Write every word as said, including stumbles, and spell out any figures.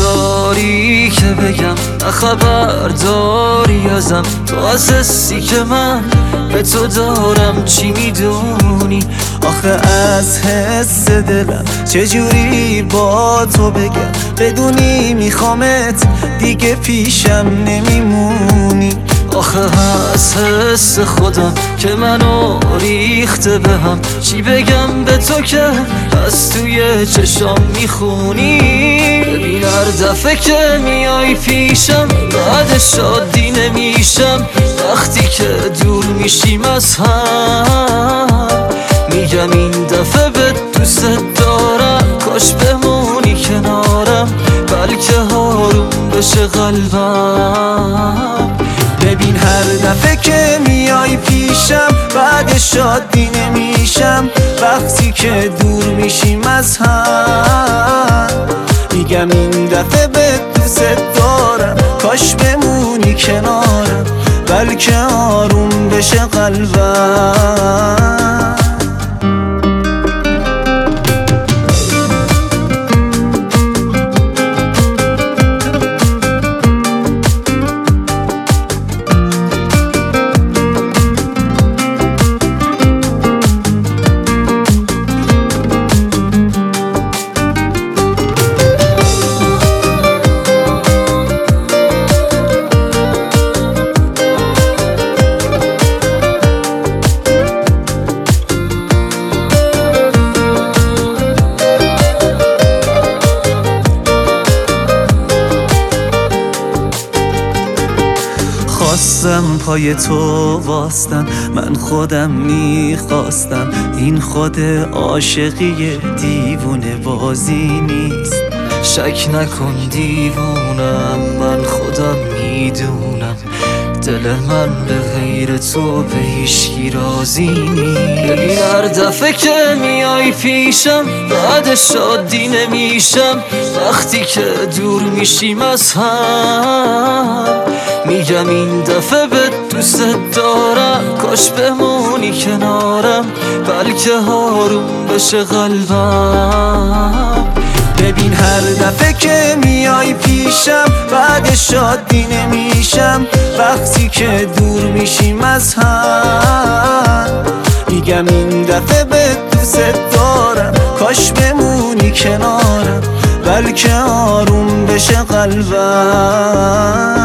داری که بگم نه خبر داری ازم، تو از حسی که من به تو دارم چی میدونی؟ آخه از حس دلم چجوری با تو بگم، بدونی میخوامت دیگه پیشم نمیمونی. آخه از حس خودم که منو ریخته به هم، چی بگم به تو که از توی چشام میخونی؟ ببین هر دفعه که میای پیشم بعد شادی نمیشم، وقتی که دور میشیم از هم میگم این دفعه به دوست دارم، کاش بمونی کنارم بلکه آروم بشه قلبم. ببین هر دفعه که میای پیشم بعد شادی نمیشم، وقتی که دور میشیم از هم میگم این دفعه به دوست دارم، کاش بمونی کنارم بلکه آروم بشه قلبم. خواستم پای تو واستم، من خودم میخواستم، این خود عاشقی دیوونه بازی نیست. شک نکن دیوونم، من خودم میدونم دل من به غیر تو به هیچکی راضی نیست. ببین هر دفعه که میای پیشم بعد شادی نمیشم، وقتی که دور میشیم از هم میگم این دفعه به دوست دارم، کاش بمونی کنارم بلکه آروم بشه قلبم. ببین هر دفعه که میای پیشم بعد شادی نمیشم، وقتی که دور میشیم از هم میگم این دفعه به دوست دارم، کاش بمونی کنارم بلکه آروم بشه قلبم.